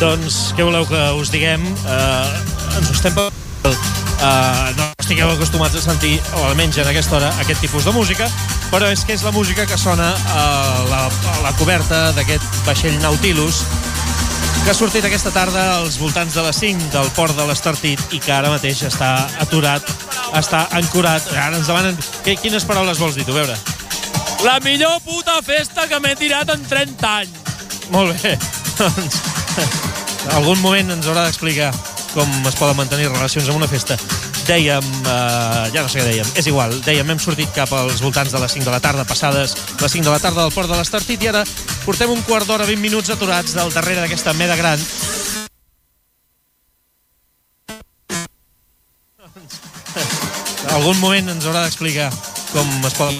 Doncs, què voleu que us diguem? Ens ho estem... no estigueu acostumats a sentir, o almenys en aquesta hora, aquest tipus de música, però és que és la música que sona a la coberta d'aquest vaixell Nautilus, que ha sortit aquesta tarda als voltants de les 5 del port de l'Estartit i que ara mateix està aturat, està ancorat. Ara ens demanen... Quines paraules vols dir tu? A veure. La millor puta festa que m'he tirat en 30 anys. Molt bé. Doncs, algun moment ens haurà d'explicar com es poden mantenir relacions amb una festa. Dèiem, ja no sé què dèiem, és igual, dèiem, hem sortit cap als voltants de les 5 de la tarda, passades les 5 de la tarda del port de l'Estartit, i ara portem un quart d'hora, 20 minuts aturats del darrere d'aquesta meda gran. Algun moment ens haurà d'explicar com es poden...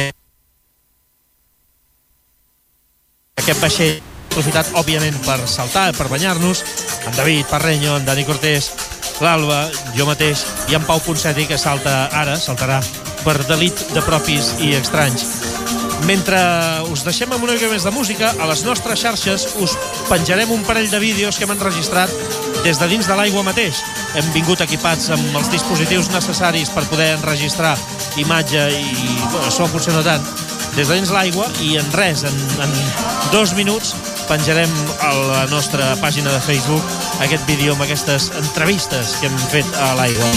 Aquest vaixell aprofitat, òbviament, per saltar, per banyar-nos, en David Parreño, en Dani Cortés, l'Alba, jo mateix, i en Pau Ponseti, que saltarà per delit de propis i estranys. Mentre us deixem amb una mica més de música, a les nostres xarxes us penjarem un parell de vídeos que hem enregistrat des de dins de l'aigua mateix. Hem vingut equipats amb els dispositius necessaris per poder enregistrar imatge i so potser no tant, des de dins l'aigua, i en res, en 2 minuts, penjarem a la nostra pàgina de Facebook aquest vídeo amb aquestes entrevistes que hem fet a l'aigua.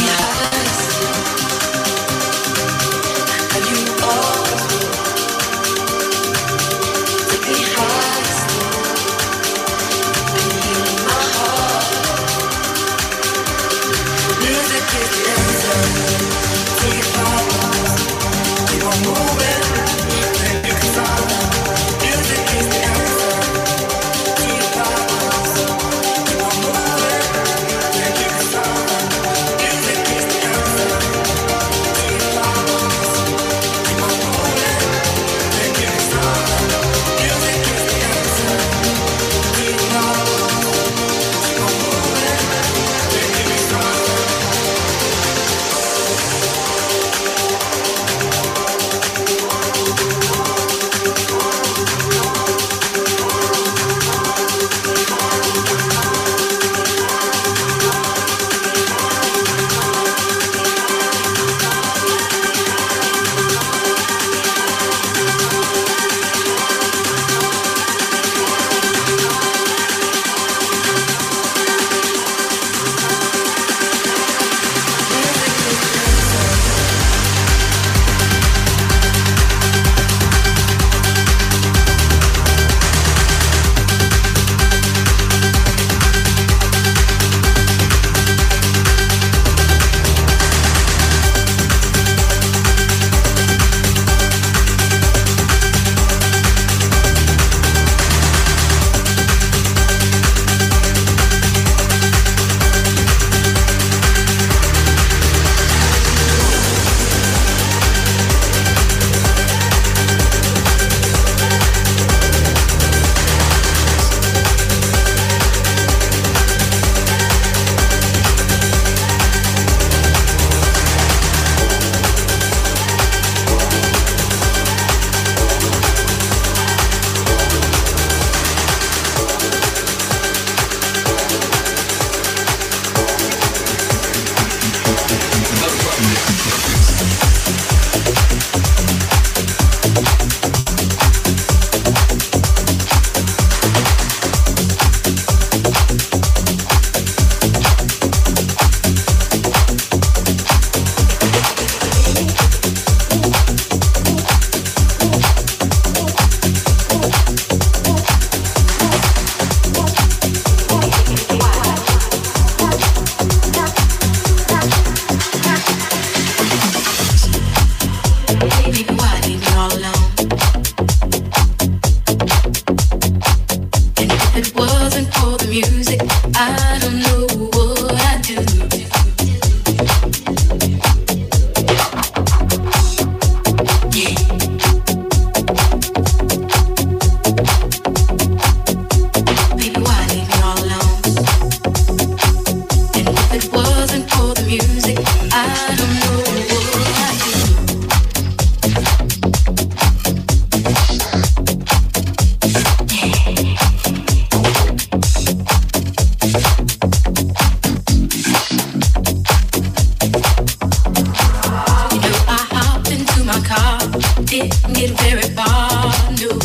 didn't get very far, no.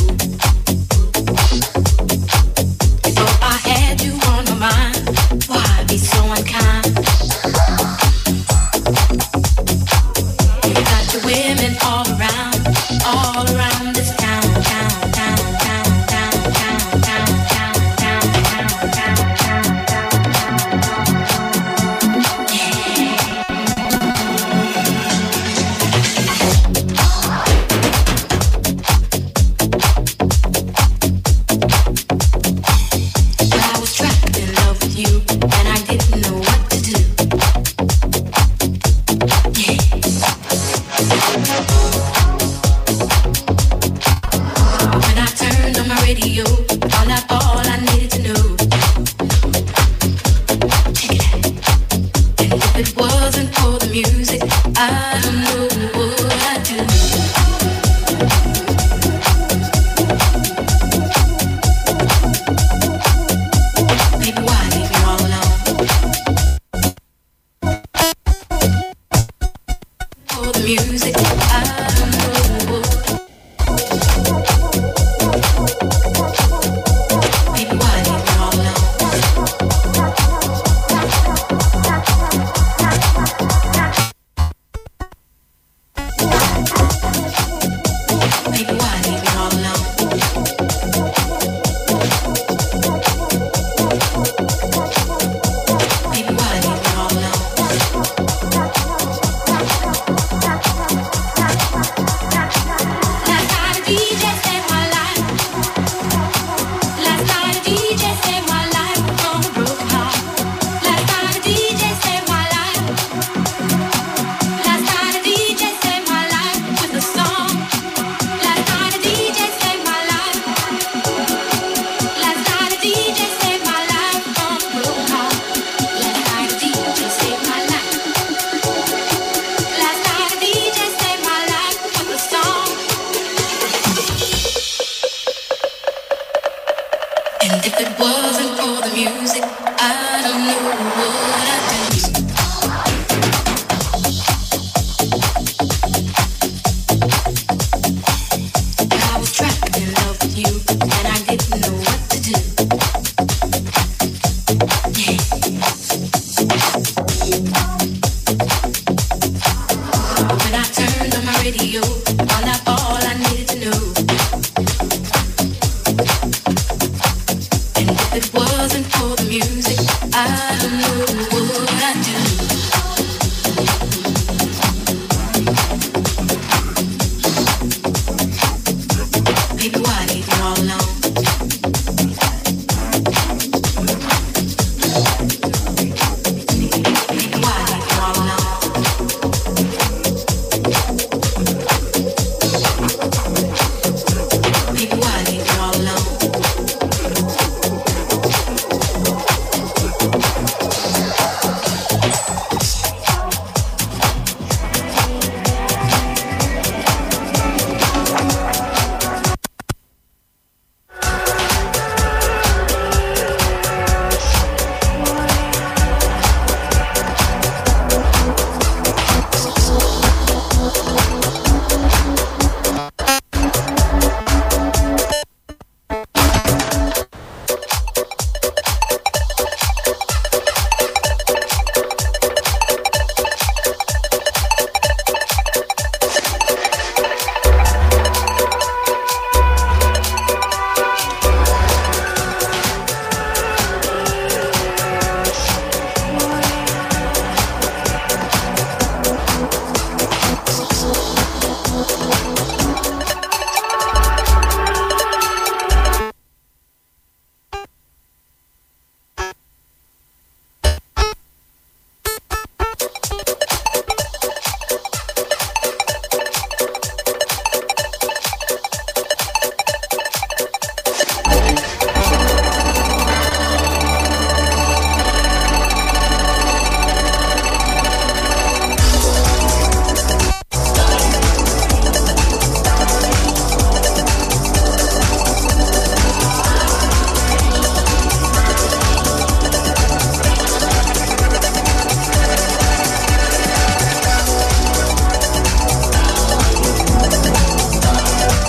Before I had you on my mind, why be so unkind? You got the women all around this town, town, town, town, town, town, town, town, town, town, town, all I needed to know. And if it wasn't for the music, I don't know.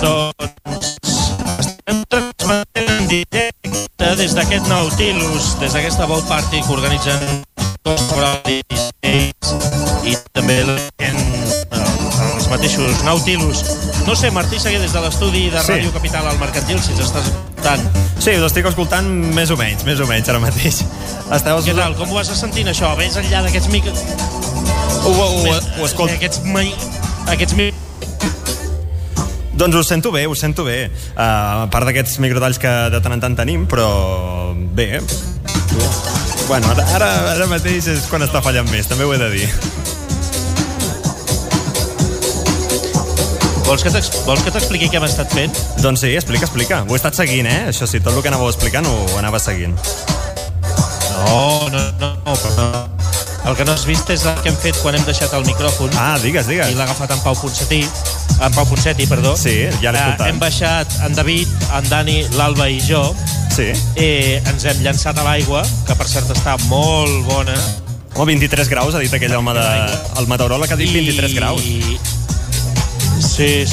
Doncs estem transmetent en directe des d'aquest Nautilus, des d'aquesta Boat Party que organitzen i també els mateixos Nautilus. No sé, Martí Seguer, des de l'estudi de Ràdio Capital al Mercantil, si ens estàs escoltant. Sí, us estic escoltant més o menys ara mateix. Què tal? Com ho vas sentint, això? Vés enllà d'aquests micros... Ho escolto. Aquests Doncs ho sento bé. A part d'aquests microtalls que de tant en tant tenim, però bé. Bueno, ara mateix és quan està fallant més, també ho he de dir. Vols que t'expliqui què hem estat fent? Doncs sí, explica. Ho he estat seguint, Això sí, tot el que anàveu explicant ho anava seguint. No. El que no has vist és el que hem fet quan hem deixat el micròfon. Ah, digues. I l'ha agafat en Pau Ponsatí. Sí, ja l'he escoltat. Hem baixat en David, en Dani, l'Alba i jo. Sí. Ens hem llançat a l'aigua, que per cert està molt bona. 23 graus, ha dit aquell home el meteoròleg ha dit 23 graus. Sí.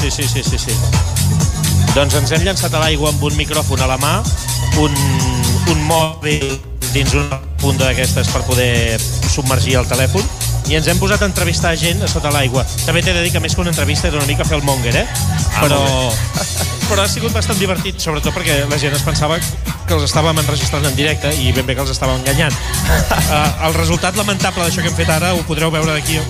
Doncs ens hem llançat a l'aigua amb un micròfon a la mà, un mòbil dins una punta d'aquestes per poder submergir el telèfon, i ens hem posat a entrevistar gent a sota l'aigua. També t'he de dir que més que una entrevista era una mica fer el monger, però ha sigut bastant divertit, sobretot perquè la gent es pensava que els estàvem enregistrant en directe i ben bé que els estàvem enganyant. El resultat lamentable d'això que hem fet ara ho podreu veure d'aquí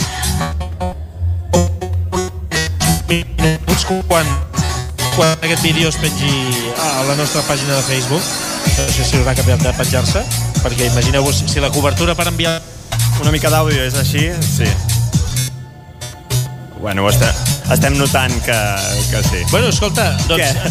minuts quan aquest vídeo es pengi a la nostra pàgina de Facebook. No sé si haurà canviat de penjar-se, perquè imagineu-vos si la cobertura per enviar una mica d'àudio és així, sí. Bueno, estem notant que sí. Bueno, escolta, doncs...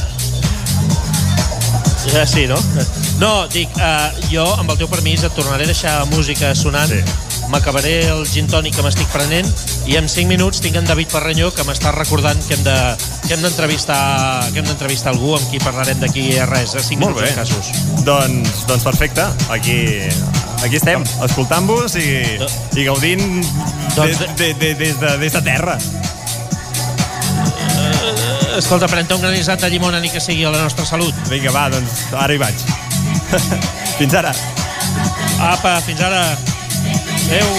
Ja sí, no? No, dic, jo, amb el teu permís, et tornaré a deixar música sonant. Sí. M'acabaré el gin tònic que m'estic prenent i en 5 minuts tinc en David Parrenyó que m'està recordant que hem d'entrevistar algú amb qui parlarem d'aquí a res, a 5 minuts escassos. Doncs perfecte, aquí estem, escoltant-vos i gaudint des de terra. Escolta, pren-te un granissat de llimona ni que sigui a la nostra salut. Vinga, va, doncs ara hi vaig. Fins ara. Apa, fins ara. Adéu.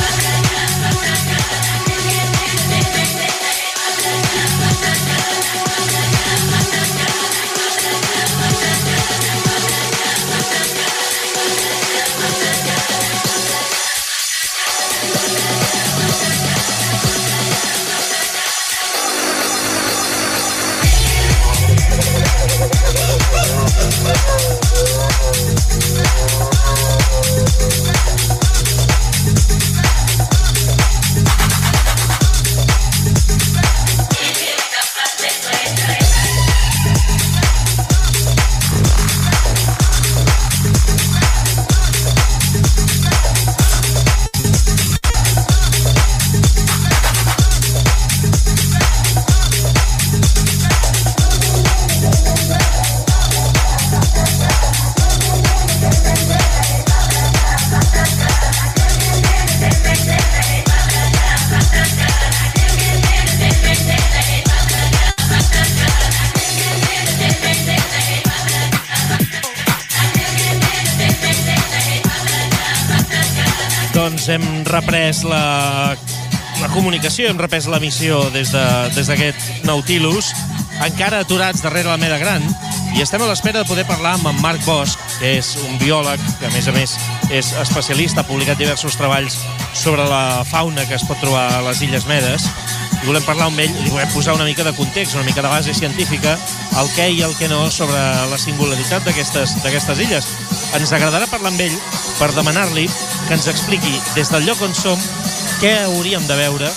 Doncs hem reprès la comunicació, hem reprès l'emissió des d'aquest Nautilus, encara aturats darrere la Meda Gran, i estem a l'espera de poder parlar amb en Marc Bosch, que és un biòleg, que a més és especialista, ha publicat diversos treballs sobre la fauna que es pot trobar a les Illes Medes, i volem parlar amb ell, i volem posar una mica de context, una mica de base científica, el què i el què no sobre la singularitat d'aquestes illes. Ens agradarà parlar amb ell per demanar-li que ens expliqui des del lloc on som què hauríem de veure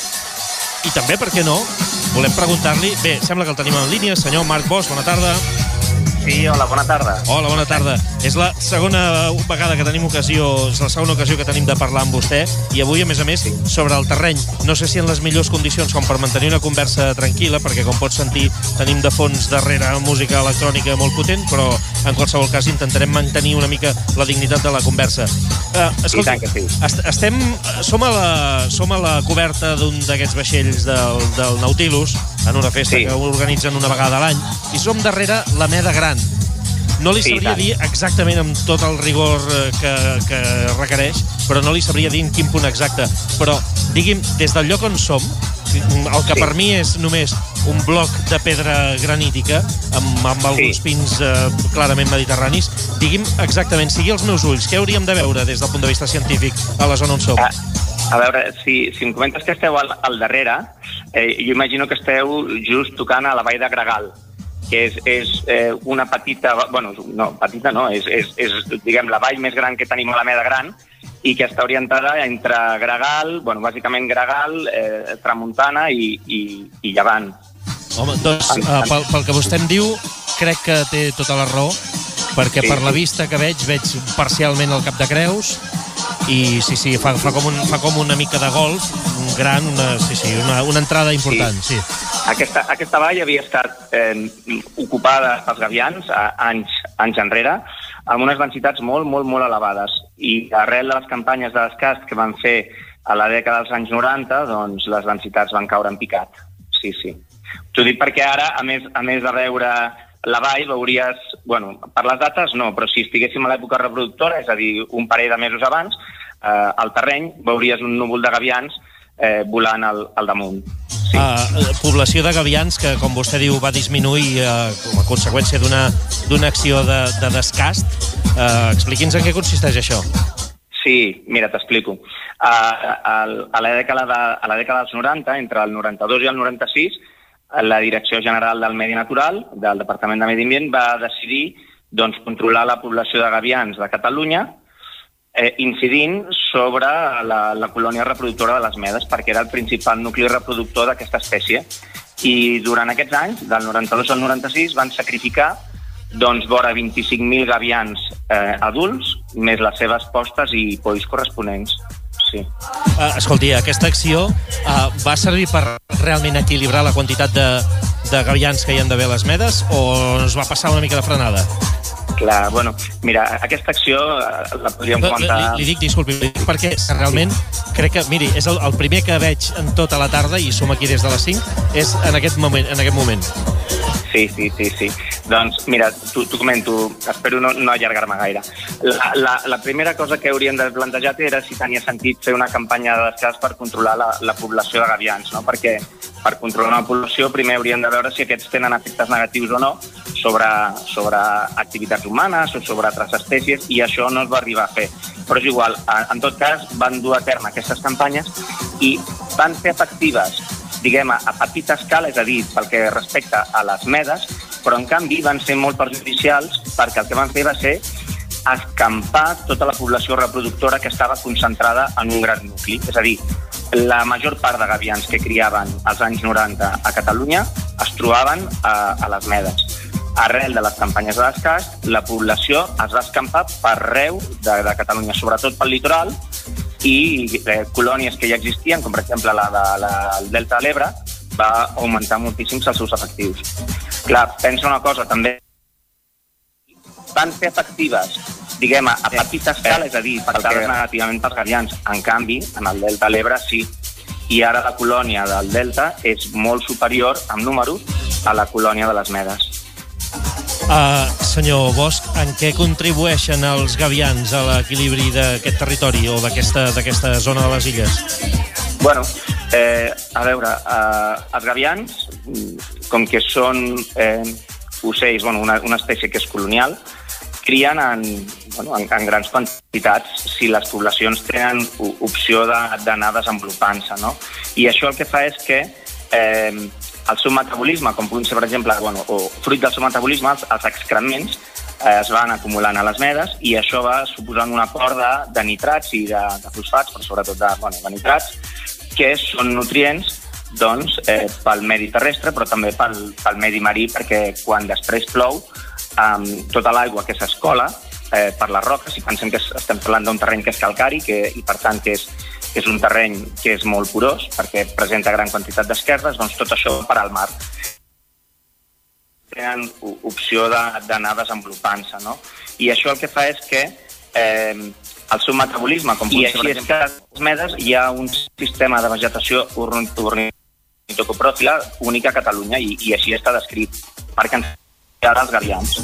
i també, per què no, volem preguntar-li... Bé, sembla que el tenim en línia, senyor Marc Bosch, bona tarda. Sí, hola, bona tarda. Hola, bona tarda. És la segona vegada que tenim ocasió, és la segona ocasió que tenim de parlar amb vostè, i avui, a més, sobre el terreny. No sé si en les millors condicions com per mantenir una conversa tranquil·la, perquè, com pots sentir, tenim de fons darrere música electrònica molt potent, però, en qualsevol cas, intentarem mantenir una mica la dignitat de la conversa. Escolta, som a la coberta d'un d'aquests vaixells del Nautilus. en una festa que organitzen una vegada a l'any, i som darrere la meda gran. No li sabria dir exactament amb tot el rigor que requereix, però no li sabria dir en quin punt exacte. Però, digui'm, des del lloc on som, el que per mi és només un bloc de pedra granítica, amb alguns pins clarament mediterranis, digui'm exactament, sigui els meus ulls, què hauríem de veure des del punt de vista científic a la zona on som? A veure, si em comentes que esteu al darrere, jo imagino que esteu just tocant a la vall de Gregal, que és una petita... Bueno, no, petita no, és diguem, la vall més gran que tenim a la Meda Gran i que està orientada entre Gregal, bueno, bàsicament Gregal, Tramuntana i Llevant. Home, doncs, pel que vostè em diu, crec que té tota la raó, perquè per la vista que veig parcialment el Cap de Creus, i sí, fa com una mica de golf, gran, una entrada important, sí. Aquesta vall havia estat ocupada pels gavians anys enrere, amb unes densitats molt, molt, molt elevades. I arrel de les campanyes de descast que van fer a la dècada dels anys 90, doncs les densitats van caure en picat. Sí. T'ho dic perquè ara, a més de veure la vall, veuries... Bueno, per les dates no, però si estiguéssim a l'època reproductora, és a dir, un parell de mesos abans, al terreny veuries un núvol de gavians volant al damunt. Sí. Població de gavians que, com vostè diu, va disminuir com a conseqüència d'una acció de descast. Expliqui'ns en què consisteix això. Sí, mira, t'explico. A la dècada dels 90, entre el 92 i el 96, la Direcció General del Medi Natural, del Departament de Medi Ambient, va decidir controlar la població de gavians de Catalunya, incidint sobre la colònia reproductora de les medes, perquè era el principal nucli reproductor d'aquesta espècie. I durant aquests anys, del 92 al 96, van sacrificar vora 25.000 gavians adults, més les seves postes i polls corresponents. Sí. Escolti, aquesta acció va servir per realment equilibrar la quantitat de gavians que hi han d'haver a les medes o es va passar una mica de frenada? Clar, bueno, mira, aquesta acció la podríem comentar... Li dic, disculpi, perquè realment crec que, miri, és el primer que veig en tota la tarda, i som aquí des de les 5, és en aquest moment. Sí. Doncs, mira, t'ho comento, espero no allargar-me gaire. La primera cosa que hauríem de plantejar era si tenia sentit fer una campanya de descans per controlar la població de gavians, no? Perquè per controlar una població primer hauríem de veure si aquests tenen efectes negatius o no sobre activitats humanes o sobre altres espècies, i això no es va arribar a fer. Però és igual, en tot cas, van dur a terme aquestes campanyes i van ser efectives, diguem, a petita escala, és a dir, pel que respecta a les medes, però en canvi van ser molt perjudicials perquè el que van fer va ser escampar tota la població reproductora que estava concentrada en un gran nucli. És a dir, la major part de gavians que criaven als anys 90 a Catalunya es trobaven a les medes. Arrel de les campanyes de descast, la població es va escampar per arreu de Catalunya, sobretot pel litoral, i colònies que ja existien, com per exemple el Delta de l'Ebre, va augmentar moltíssim els seus efectius. Clar, pensa una cosa, també van ser efectives, diguem, a petita escala, és a dir, afectades negativament pels gavians. En canvi, en el Delta de l'Ebre sí. I ara la colònia del Delta és molt superior en números a la colònia de les medes. Senyor Bosch, en què contribueixen els gavians a l'equilibri d'aquest territori o d'aquesta zona de les illes? Bueno, a veure, els gavians, com que són ocells, una espècie que és colonial, crien en grans quantitats si les poblacions tenen opció d'anar desenvolupant-se, no? I això el que fa és que el seu metabolisme, com puguin ser, per exemple, o fruit del seu metabolisme, els excrements es van acumulant a les medes i això va suposant un aport de nitrats i de fosfats, però sobretot de nitrats, que són nutrients pel medi terrestre, però també pel medi marí, perquè quan després plou, tota l'aigua que s'escola per les roques, i pensem que estem parlant d'un terreny que és calcari i per tant que és un terreny que és molt porós perquè presenta gran quantitat d'esquerdes, doncs tot això va per al mar. Tenen opció d'anar desenvolupant-se, no? I això el que fa és que el seu metabolisme, com pugui ser, per exemple, a les medes hi ha un sistema de vegetació ornitològica ptocopròfila únic a Catalunya, i així està descrit, perquè ens ara els gavians.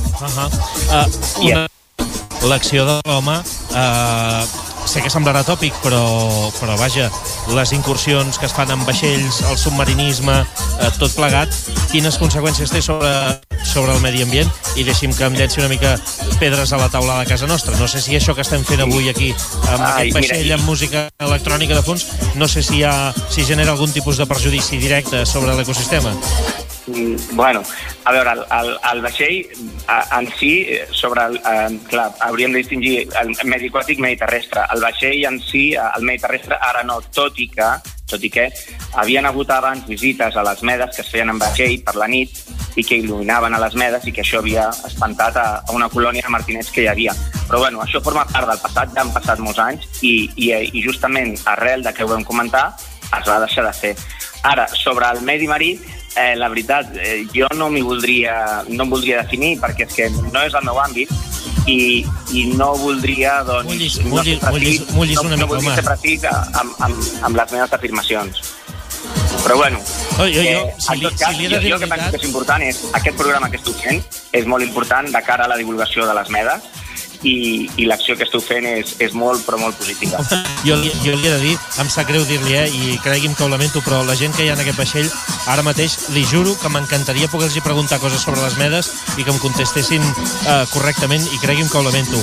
L'acció de l'home, sé que semblarà tòpic, però vaja, les incursions que es fan amb vaixells, el submarinisme, tot plegat, quines conseqüències té sobre el medi ambient? I deixi'm que em llenci una mica pedres a la taula de casa nostra. No sé si això que estem fent avui aquí, amb aquest vaixell amb música electrònica de fons, no sé si genera algun tipus de perjudici directe sobre l'ecosistema. Bueno, a veure, el vaixell en si, clar, hauríem de distingir el medi aquàtic i el medi terrestre. El vaixell en si, el medi terrestre, ara no, tot i que havien hagut abans visites a les medes que es feien en vaixell per la nit i que il·luminaven a les medes i que això havia espantat a una colònia de martinets que hi havia. Però bueno, això forma part del passat, ja han passat molts anys i justament arrel de que ho vam comentar es va deixar de fer. Ara, sobre el medi marí, la veritat, jo no em voldria definir perquè és que no és el meu àmbit i no voldria, doncs, mullis una mica, home. Ser precís amb les meves afirmacions. Però bueno, en tot cas, jo que penso que és important és aquest programa que esteu fent és molt important de cara a la divulgació de les medes i l'acció que esteu fent és molt, però molt positiva. Jo li he de dir, em sap greu dir-li, i cregui'm que ho lamento, però la gent que hi ha en aquest vaixell, ara mateix li juro que m'encantaria poder-los preguntar coses sobre les medes i que em contestessin correctament, i cregui'm que ho lamento.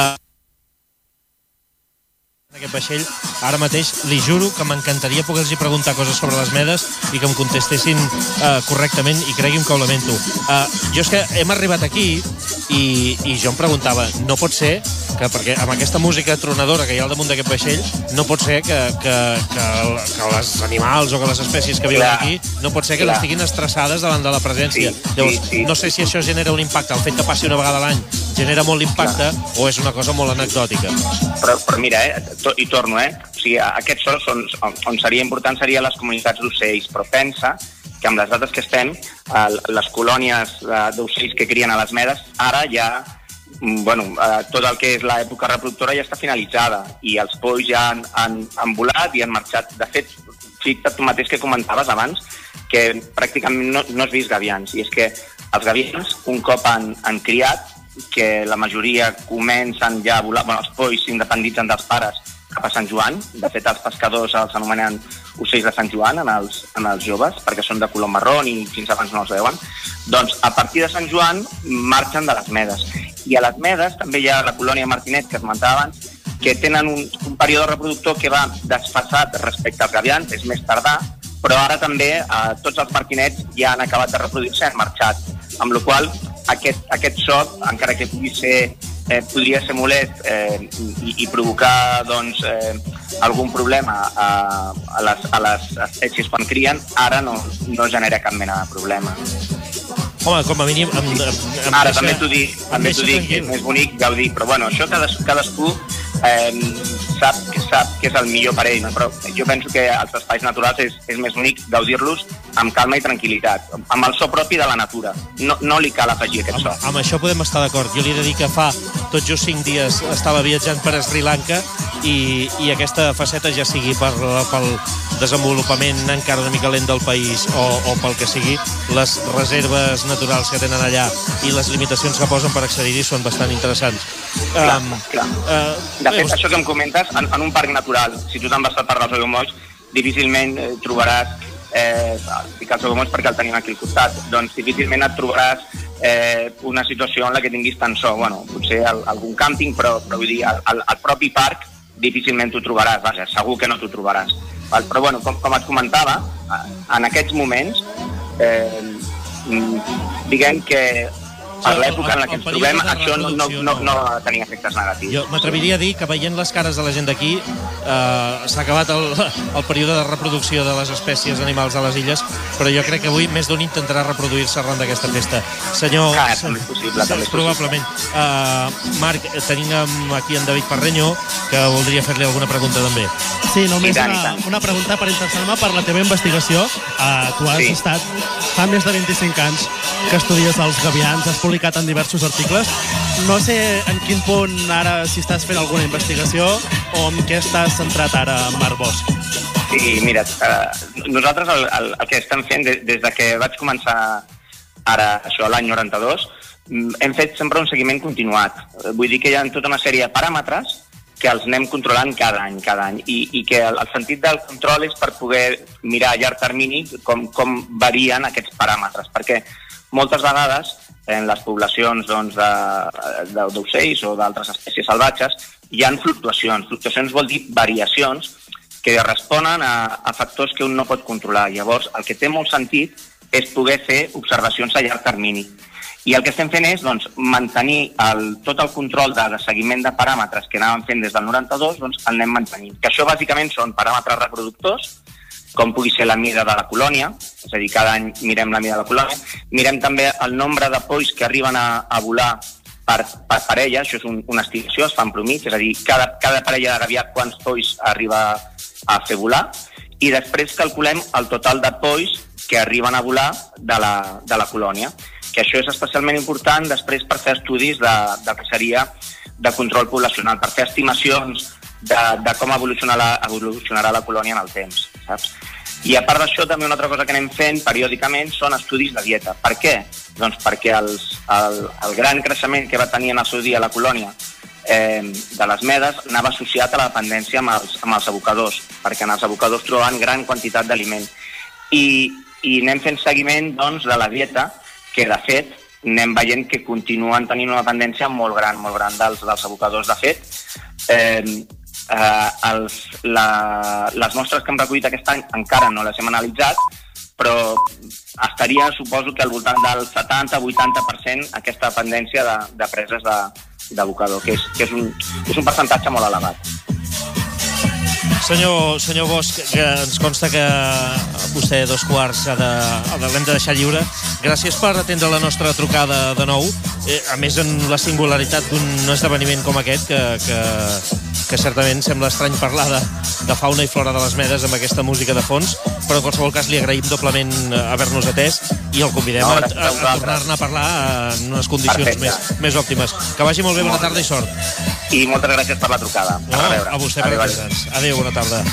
En aquest vaixell, ara mateix li juro que m'encantaria poder-los preguntar coses sobre les medes i que em contestessin correctament, i cregui'm que ho lamento. Jo és que hem arribat aquí i jo em preguntava, no pot ser que, perquè amb aquesta música tronadora que hi ha al damunt d'aquest vaixell, no pot ser que les animals o que les espècies que viuen aquí, no pot ser que estiguin estressades davant de la presència. Llavors, no sé si això genera un impacte, el fet que passi una vegada a l'any genera molt impacte o és una cosa molt anecdòtica. Però mira, i torno, o sigui, aquests sols on seria important seria les comunitats d'ocells, però pensa que amb les dates que estem, les colònies d'ocells que crien a les medes, ara ja, tot el que és l'època reproductora ja està finalitzada i els polls ja han volat i han marxat. De fet, fixa't tu mateix que comentaves abans que pràcticament no has vist gavians, i és que els gavians, un cop han criat, que la majoria comencen ja a volar, els polls s'independitzen dels pares cap a Sant Joan. De fet, els pescadors els anomenen ocells de Sant Joan en els joves, perquè són de color marró i fins abans no els veuen. Doncs a partir de Sant Joan marxen de les medes. I a les medes també hi ha la colònia martinet que esmentava abans, que tenen un període reproductor que va desfasat respecte als gavians, és més tardà, però ara també tots els martinets ja han acabat de reproduir-se i han marxat. Amb la qual cosa, aquest so, encara que podria ser molest i provocar algun problema a les espècies quan crien, ara no genera cap mena de problema. Home, com a mínim... Ara també t'ho dic, és més bonic gaudir, però bueno, això cadascú sap que és el millor per ell, no? Però jo penso que els espais naturals és més bonic gaudir-los amb calma i tranquil·litat, amb el so propi de la natura. No li cal afegir aquest so. Amb això podem estar d'acord. Jo li he de dir que fa tot just 5 dies estava viatjant per Sri Lanka i aquesta faceta, ja sigui pel desenvolupament encara una mica lent del país o pel que sigui, les reserves naturals que tenen allà i les limitacions que posen per accedir-hi són bastant interessants. Clar. De fet, això que em comentes, en un parc natural, si tu te'n vas al parc dels Oigomolls, difícilment trobaràs, dic els Oigomolls perquè el tenim aquí al costat, doncs difícilment et trobaràs una situació en la que tinguis tant so. Bueno, potser algun càmping, però vull dir, al propi parc difícilment t'ho trobaràs, vaja, segur que no t'ho trobaràs. Però bueno, com et comentava, en aquests moments, diguem que a l'època en la que ens trobem, això no tenia efectes negatius. Jo m'atreviria a dir que veient les cares de la gent d'aquí s'ha acabat el període de reproducció de les espècies animals de les illes, però jo crec que avui més d'un intentarà reproduir-se arran d'aquesta festa. Senyor... També és possible. Probablement. Marc, tenim aquí en David Parreño, que voldria fer-li alguna pregunta també. Sí, només una pregunta per interessar-me per la teva investigació. Tu has estat fa més de 25 anys que estudies els gavians, has publicat en diversos articles. No sé en quin punt ara, si estàs fent alguna investigació o en què estàs centrat ara, Marc Bosch. Sí, mira, nosaltres el que estem fent des de que vaig començar ara, això, l'any 92, hem fet sempre un seguiment continuat. Vull dir que hi ha tota una sèrie de paràmetres que els anem controlant cada any, i que el sentit del control és per poder mirar a llarg termini com varien aquests paràmetres, perquè moltes vegades en les poblacions d'ocells o d'altres espècies salvatges hi ha fluctuacions. Fluctuacions vol dir variacions que responen a factors que un no pot controlar. Llavors, el que té molt sentit és poder fer observacions a llarg termini. I el que estem fent és mantenir tot el control de seguiment de paràmetres que anàvem fent des del 92, el anem mantenint. Que això bàsicament són paràmetres reproductors, com pugui ser la mida de la colònia, és a dir, cada any mirem la mida de la colònia, mirem també el nombre de polls que arriben a volar per parella, això és una estimació, es fa en plomig, és a dir, cada parella de gavià quants polls arriba a fer volar, i després calculem el total de polls que arriben a volar de la colònia, que això és especialment important després per fer estudis del que seria de control poblacional, per fer estimacions de com evolucionarà la colònia en el temps, saps? I a part d'això, també una altra cosa que anem fent periòdicament són estudis de dieta. Per què? Doncs perquè el gran creixement que va tenir en el seu dia la colònia de les medes anava associat a la dependència amb els abocadors, perquè en els abocadors trobaven gran quantitat d'aliment. I anem fent seguiment de la dieta, que de fet anem veient que continuen tenint una dependència molt gran dels abocadors. De fet, les mostres que hem recollit aquest any encara no les hem analitzat, però estaria, suposo, que al voltant del 70-80% aquesta dependència de preses d'abocador, que és un percentatge molt elevat. Senyor Bosch, que ens consta que vostè 2:15 l'hem de deixar lliure. Gràcies per atendre la nostra trucada de nou. A més, en la singularitat d'un esdeveniment com aquest, que certament sembla estrany parlar de fauna i flora de les medes amb aquesta música de fons, però en qualsevol cas li agraïm doblement haver-nos atès i el convidem a tornar-ne a parlar en unes condicions més òptimes. Que vagi molt bé, bona tarda i sort. I moltes gràcies per la trucada. A vostè per atendre'ns. Adéu, bona tarda.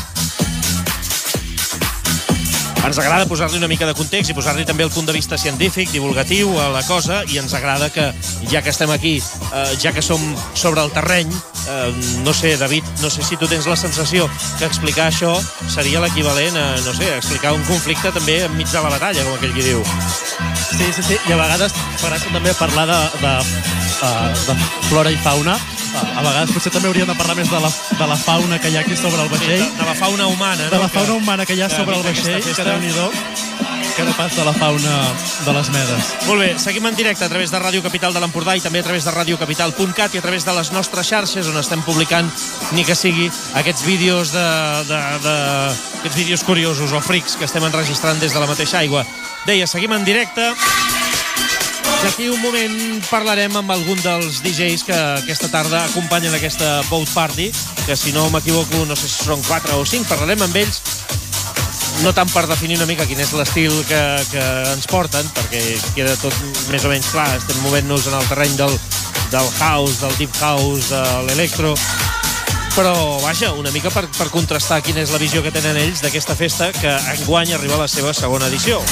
Ens agrada posar-li una mica de context i posar-li també el punt de vista científic, divulgatiu a la cosa, i ens agrada que, ja que estem aquí, ja que som sobre el terreny, no sé, David, no sé si tu tens la sensació que explicar això seria l'equivalent a, no sé, explicar un conflicte també enmig de la batalla, com aquell qui diu. Sí, i a vegades m'agrada també parlar de flora i fauna. A vegades potser també hauríem de parlar més de la fauna que hi ha aquí sobre el vaixell. De la fauna humana, no? De la fauna humana que hi ha sobre el vaixell, que Déu-n'hi-do, que no pas de la fauna de les medes. Molt bé, seguim en directe a través de Ràdio Capital de l'Empordà i també a través de radiocapital.cat i a través de les nostres xarxes on estem publicant, ni que sigui, aquests vídeos aquests vídeos curiosos o frics que estem enregistrant des de la mateixa aigua. Deia, seguim en directe. D'aquí un moment parlarem amb algun dels DJs que aquesta tarda acompanyen aquesta boat party, que si no m'equivoco no sé si són 4 o 5, parlarem amb ells, no tant per definir una mica quin és l'estil que ens porten, perquè queda tot més o menys clar, estem movent-nos en el terreny del house, del deep house, de l'electro, però vaja, una mica per contrastar quina és la visió que tenen ells d'aquesta festa que enguany arriba a la seva segona edició.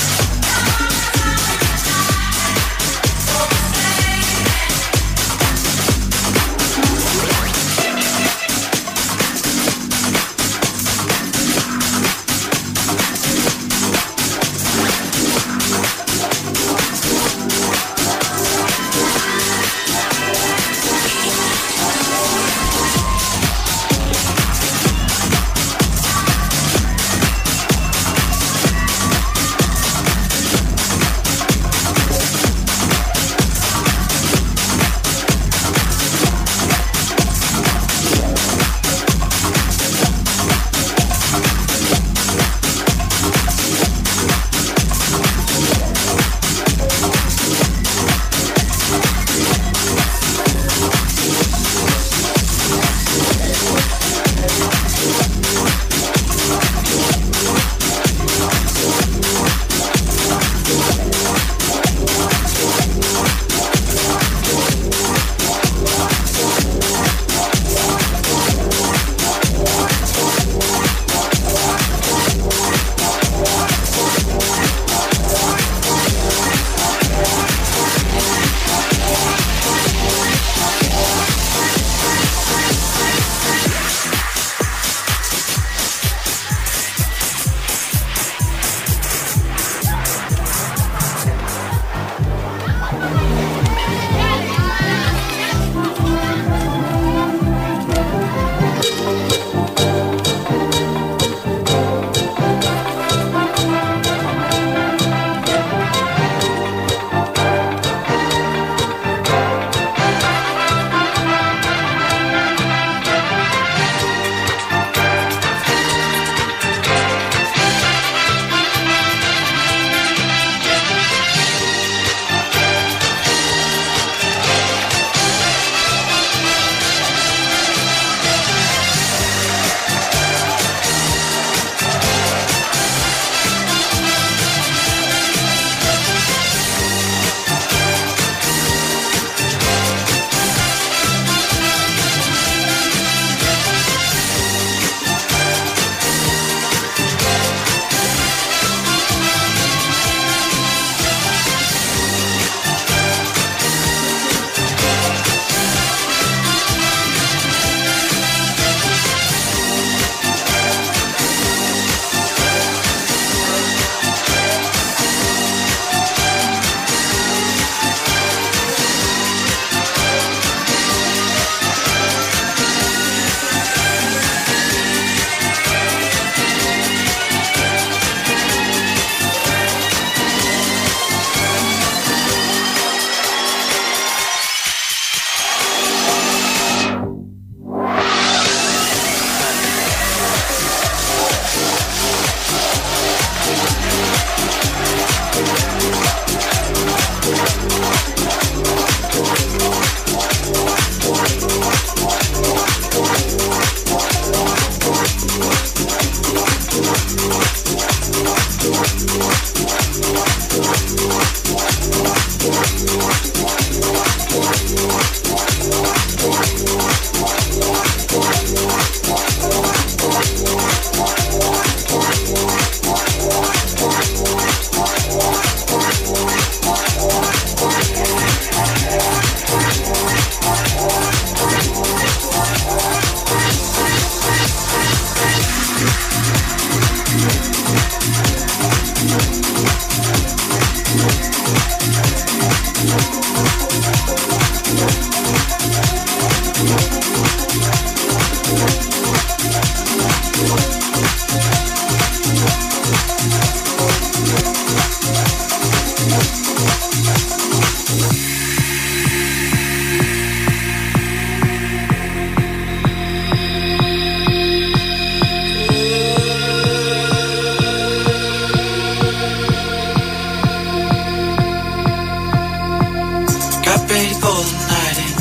got ready for the night in.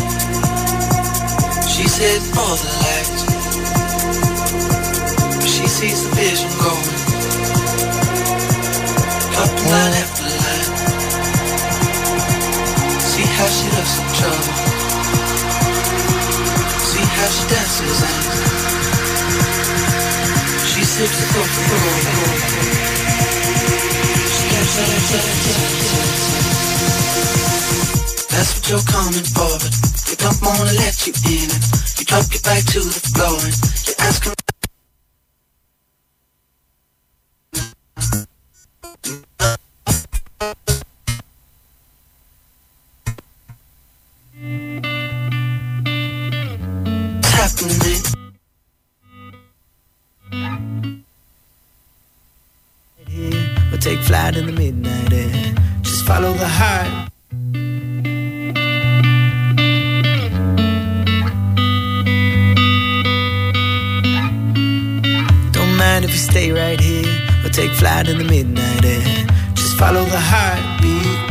She's heading for the lights, but she sees the vision going, up line after line. See how she looks in trouble, see how she dances and she sips the Coca-Cola. That's what you're coming for, but they don't wanna let you in it. You drop your back to the floor and you ask her. What's happening? We'll take flight in the midnight air. Just follow the heart. If you stay right here, or take flight in the midnight air, just follow the heartbeat.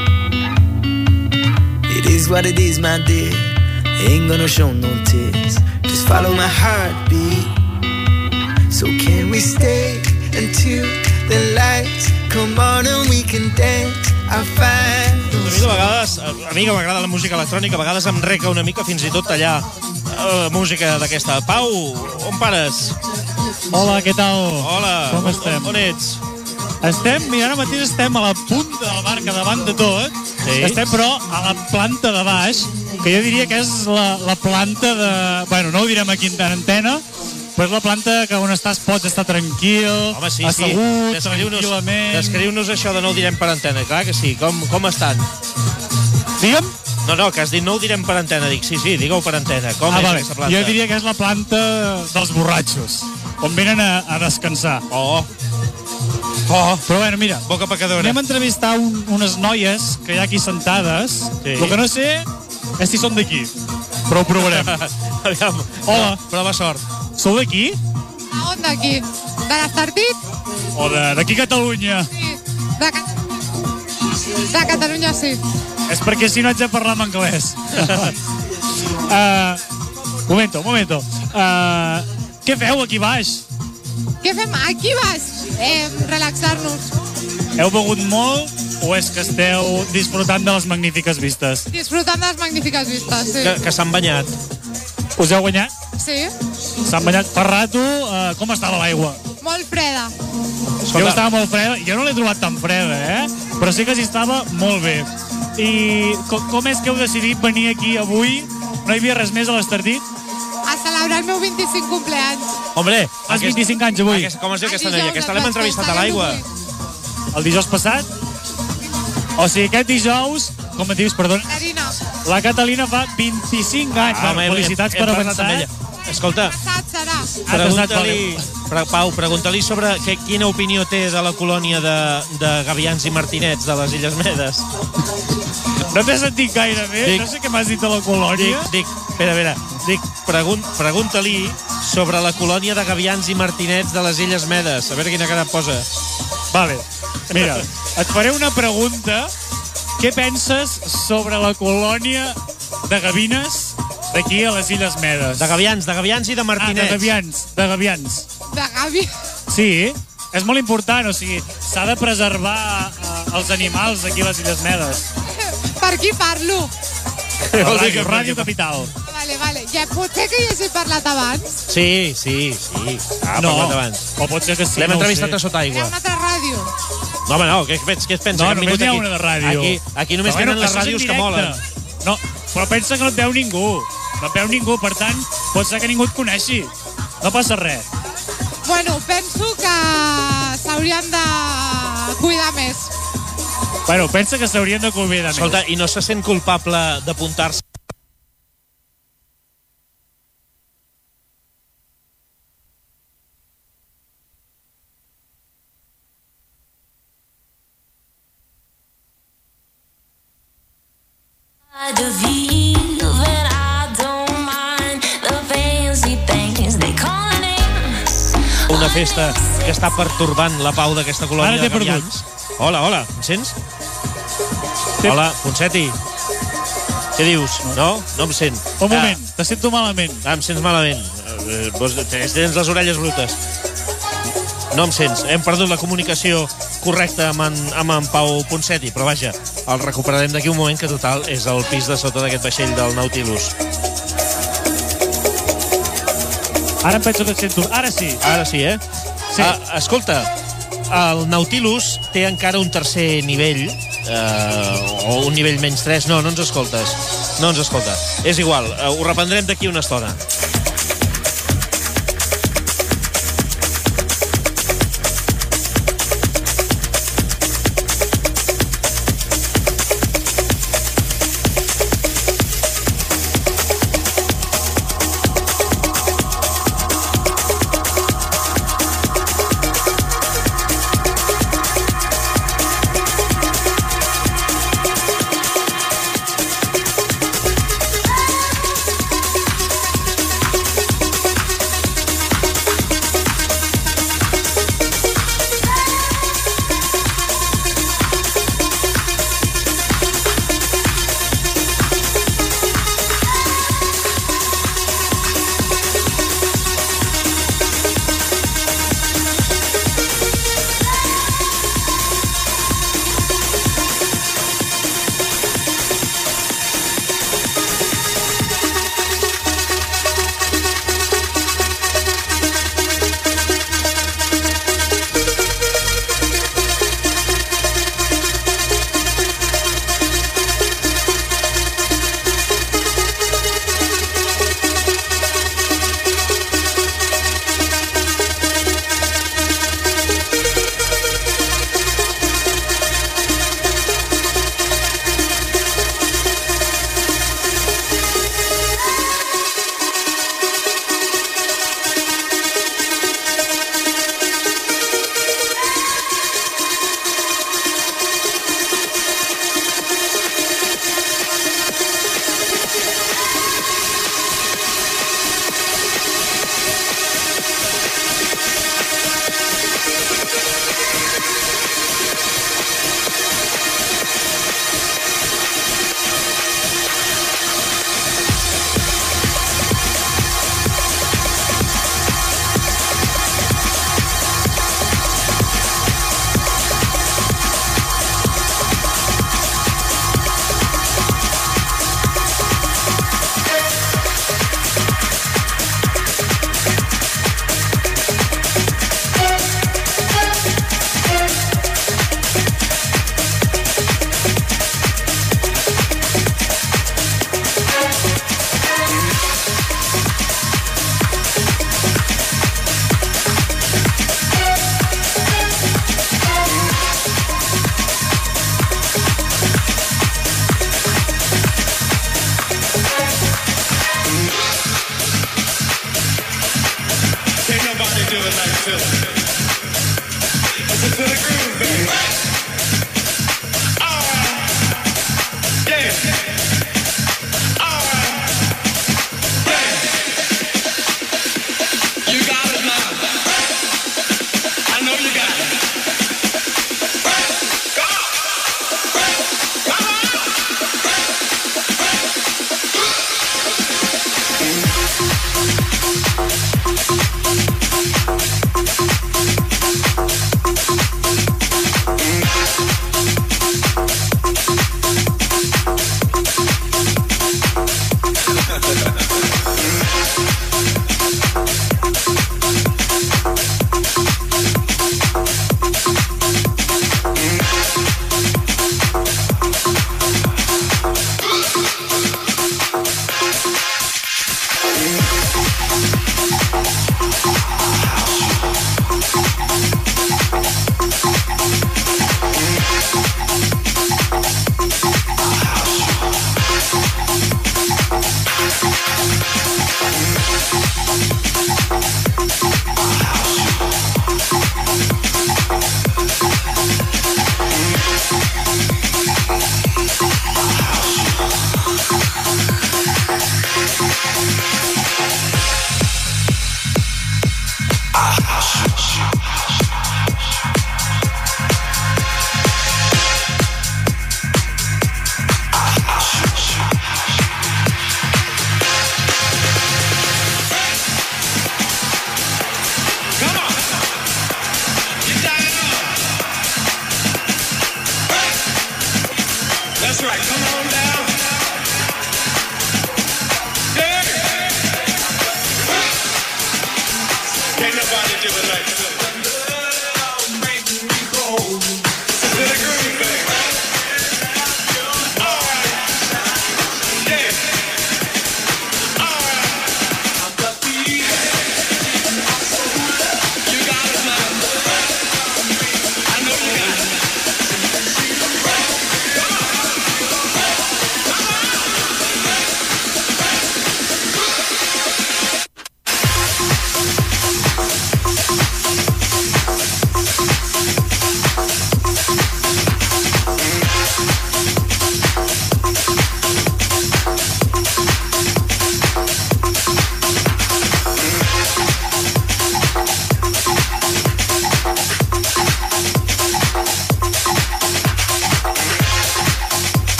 It is what it is, my dear. Ain't gonna show no tears. Just follow my heartbeat. So can we stay until the lights come on and we can dance our fire? A vegades, a mi que m'agrada la música electrònica, a vegades em reca una mica fins i tot tallar música d'aquesta. Pau, on pares? Hola, què tal? Hola. Com estem? On ets? Mira, ara mateix estem a la punta de la barca davant de tot. Sí. Estem, però, a la planta de baix, que jo diria que és la planta de... Bueno, no ho direm aquí en antena, però és la planta que on estàs pots estar tranquil, home, sí, assegut, tranquil·lament... Descriu-nos això de no ho direm per antena, clar que sí. Com estan? Digue'm? No, que has dit no ho direm per antena. Dic, sí, digueu per antena. Com és aquesta planta? Jo diria que és la planta dels borratxos, on venen a descansar. Oh. Però bueno, mira, boca pecadora. Anem a entrevistar unes noies que hi ha aquí sentades. Sí. El que no sé és si són d'aquí, però ho provarem. Aviam. Hola. Prova sort. Sou d'aquí? A on d'aquí? De l'Estartit? O d'aquí Catalunya? Sí, de Catalunya sí. És perquè si no haig de parlar en anglès. Momento. Què feu aquí baix? Què fem aquí baix? Relaxar-nos. Heu begut molt o és que esteu disfrutant de les magnífiques vistes? Disfrutant de les magnífiques vistes, sí. Que s'han banyat. Us heu guanyat? Sí. S'han banyat. Per rato, com estava l'aigua? Molt freda. Jo estava molt freda. Jo no l'he trobat tan freda, però sí que s'hi estava molt bé. I com és que heu decidit venir aquí avui? No hi havia res més a l'Estartit? A celebrar el meu 25 compleanys. Hombre, has 25 anys avui? Com es diu aquesta noia? Aquesta l'hem entrevistat a l'Aigua. El dijous passat? O sigui, aquest dijous, com et dius, perdona? Catalina. La Catalina fa 25 anys. Felicitats per avançar. Escolta, Pau, pregunta-li sobre quina opinió té de la colònia de gavians i martinets de les Illes Medes. No t'he sentit gaire bé, no sé què m'has dit de la colònia. Espera, pregunta-li sobre la colònia de gavians i martinets de les Illes Medes. A veure quina cara posa. Vale, mira, et faré una pregunta. Què penses sobre la colònia de gavines d'aquí a les Illes Medes? De gavians i de martinets. De gavians. De gavians? Sí, és molt important, o sigui, s'ha de preservar els animals d'aquí a les Illes Medes. Per qui parlo? Ràdio Capital. Vale. Ja potser que hi hagi parlat abans? Sí. Parlat abans. O pot ser que sí, l'hem entrevistat a Sota Aigua. Hi ha una altra ràdio? No, home, no, què es pensa? No, només n'hi ha una de ràdio. Aquí només venen les ràdios que molen. No, però pensa que no et veu ningú. No et veu ningú, per tant, pot ser que ningú et coneixi. No passa res. Bueno, penso que s'haurien de cuidar més. Bueno, pensa que s'haurien de cuidar més. Escolta, i no se sent culpable d'apuntar-se? Una festa que està pertorbant la pau d'aquesta colònia de gavians. Hola, em sents? Hola, Ponseti. Què dius? No? No em sent. Un moment, te sento malament. Em sents malament. Tens les orelles brutes. No em sents. Hem perdut la comunicació correcta amb en Pau Ponseti, però vaja, el recuperarem d'aquí un moment, que total és el pis de sota d'aquest vaixell del Nautilus. Ara em penso que et sento. Ara sí. Ara sí, eh? Sí. Escolta, el Nautilus té encara un tercer nivell, o un nivell menys 3. No ens escoltes. No ens escolta. És igual, ho reprendrem d'aquí una estona.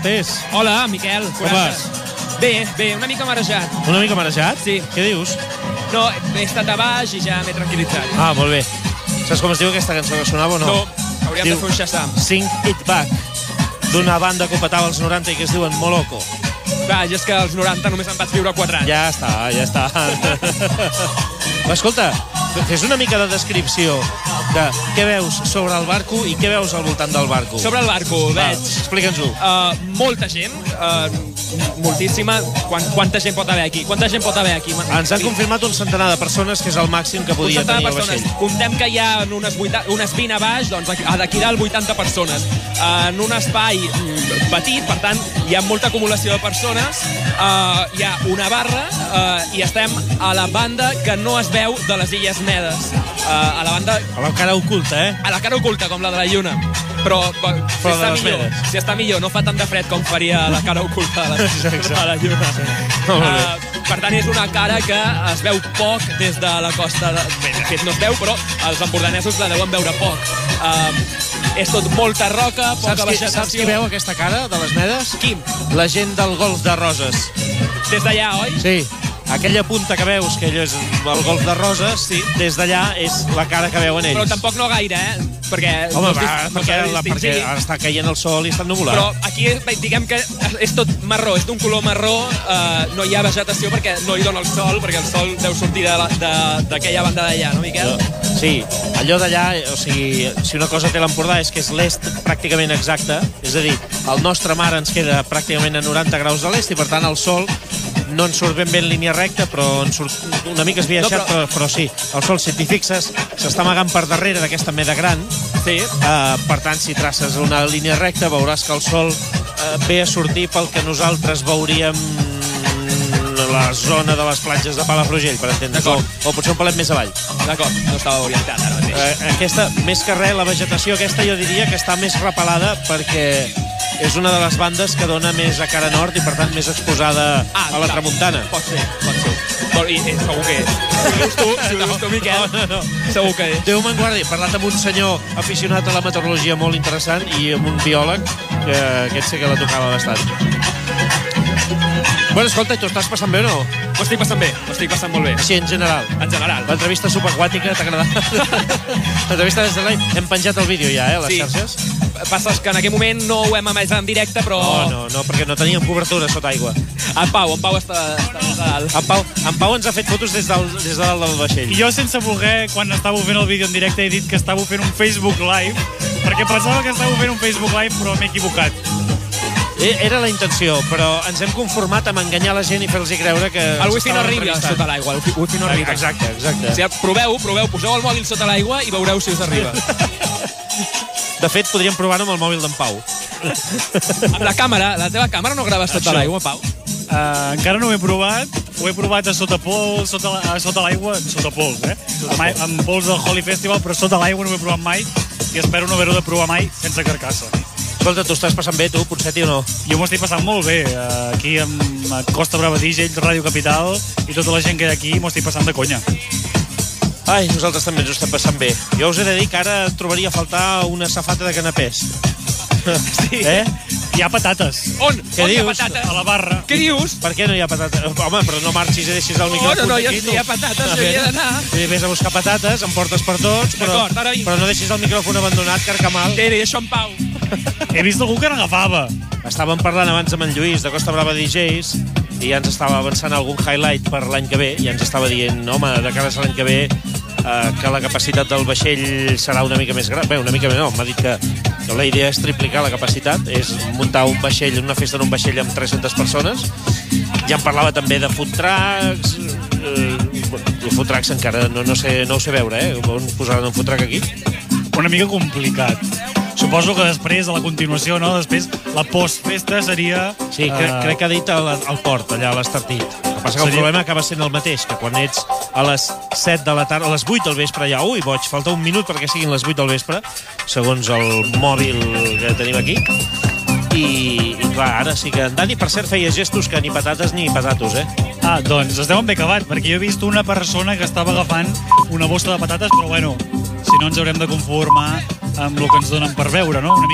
Cortés. Hola, Miquel. Com vas? Bé, una mica marejat. Una mica marejat? Sí. Què dius? No, he estat a baix i ja m'he tranquil·litzat. Ah, molt bé. Saps com es diu aquesta cançó que sonava o no? No, hauríem de fer un Shazam. Sing It Back, d'una banda que ho petava als 90 i que es diuen Moloko. Clar, jo és que als 90 només em vaig viure 4 anys. Ja està. Escolta, fes una mica de descripció de què veus sobre el barco i què veus al voltant del barco. Sobre el barco, veig... Explica'ns-ho. Molta gent, moltíssima. Quanta gent pot haver aquí? Ens han confirmat un centenar de persones, que és el màxim que podia tenir el vaixell. Contem que hi ha unes 20 a baix, doncs d'aquí dalt 80 persones. En un espai petit, per tant, hi ha molta acumulació de persones, hi ha una barra i estem a la banda que no es veu de les Illes Medes. A la banda... A la cara oculta, A la cara oculta, com la de la lluna. Però si està millor, no fa tant de fred com faria la cara oculta de la lluna. Per tant, és una cara que es veu poc des de la costa. De fet, no es veu, però els empordanesos la deuen veure poc. És tot molta roca, poca vegetació. Saps qui veu aquesta cara de les Medes? Qui? La gent del golf de Roses. Des d'allà, oi? Sí. Aquella punta que veus, que allò és el golf de Roses, sí. Des d'allà és la cara que veuen ells. Però tampoc no gaire, perquè... Home, perquè ara està caient el sol i està ennuvolat. Però aquí, diguem que és tot marró, és d'un color marró, no hi ha vegetació perquè no hi dona el sol, perquè el sol deu sortir d'aquella banda d'allà, no, Miquel? Sí, allò d'allà, o sigui, si una cosa té l'Empordà és que és l'est pràcticament exacte, és a dir, el nostre mar ens queda pràcticament a 90 graus de l'est i, per tant, el sol no ens surt ben bé en línia recta, però en surt una mica esbiaixat, però sí. El sol, si t'hi fixes, s'està amagant per darrere d'aquesta meda gran. Sí. Per tant, si traces una línia recta, veuràs que el sol ve a sortir pel que nosaltres veuríem la zona de les platges de Palafrugell, per entendre's, o potser un palet més avall. D'acord, no estava orientat ara mateix. Aquesta, més que res, la vegetació aquesta jo diria que està més repelada perquè és una de les bandes que dona més a cara nord i, per tant, més exposada a la tramuntana. Pot ser. I segur que és. Si ho dius tu, Miquel, no. Segur que és. Déu me'n guardi, he parlat amb un senyor aficionat a la meteorologia molt interessant i amb un biòleg que aquest sí que la tocava bastant. Bueno, escolta, i tu estàs passant bé o no? M'ho estic passant bé, m'ho estic passant molt bé. Sí, en general. En general. L'entrevista subaquàtica t'ha agradat? L'entrevista des de l'any. Hem penjat el vídeo ja, a les xarxes? Passa que en aquell moment no ho hem emès en directe, però... No, perquè no teníem cobertura sota aigua. En Pau està dalt. En Pau ens ha fet fotos des de dalt del vaixell. I jo, sense voler, quan estàveu fent el vídeo en directe, he dit que estàveu fent un Facebook Live, perquè pensava que estàveu fent un Facebook Live, però m'he equivocat. Era la intenció, però ens hem conformat amb enganyar la gent i fer-los creure que... El wifi no arriba sota l'aigua, el wifi no arriba. Exacte. O sigui, proveu, poseu el mòbil sota l'aigua i veureu si us arriba. De fet, podríem provar-ho amb el mòbil d'en Pau. Amb la teva càmera no graves sota l'aigua, Pau? Encara no ho he provat. Ho he provat a sota pols, sota l'aigua, sota pols, amb pols del Holy Festival, però sota l'aigua no ho he provat mai i espero no haver-ho de provar mai sense carcassa. Escolta, tu estàs passant bé, tu, Ponseti, o no? Jo m'ho estic passant molt bé. Aquí amb Costa Brava DJ, Ràdio Capital i tota la gent que hi ha aquí m'ho estic passant de conya. Ai, nosaltres també ens ho estem passant bé. Jo us he de dir que ara trobaria a faltar una safata de canapés. Sí. Hi ha patates. On? Què dius? Hi ha patates? A la barra. Què dius? Per què no hi ha patates? Home, però no marxis i deixis el micròfon aquí. No, hi ha patates, jo hi he d'anar. Vés a buscar patates, em portes per tots, però no deixis el micròfon abandonat, carcamal. Té, deixo en Pau. He vist algú que n'agafava. Estàvem parlant abans amb en Lluís de Costa Brava DJs i ja ens estava avançant algun highlight per l'any que ve i ja ens estava dient, home, de cara a l'any que ve que la capacitat del vaixell serà una mica més gran. Bé, una mica més no, m'ha dit que la idea és triplicar la capacitat, és muntar un vaixell, una festa en un vaixell amb 300 persones. Ja em parlava també de food trucks. Food trucks encara no ho sé veure, on posaran un food truck aquí? Una mica complicat. Suposo que després, a la continuació, no? Després, la postfesta seria... Sí, crec que ha dit al port, allà a l'Estartit. El que passa que el problema acaba sent el mateix, que quan ets a les 7 de la tarda, a les 8 del vespre ja, boig, falta un minut perquè siguin les 8 del vespre, segons el mòbil que tenim aquí. I clar, ara sí que en Dani, per cert, feia gestos que ni patates ni patatos, Doncs estem ben bé acabat, perquè jo he vist una persona que estava agafant una bossa de patates, però bueno, si no ens haurem de conformar amb el que ens donen per veure, no? Una mica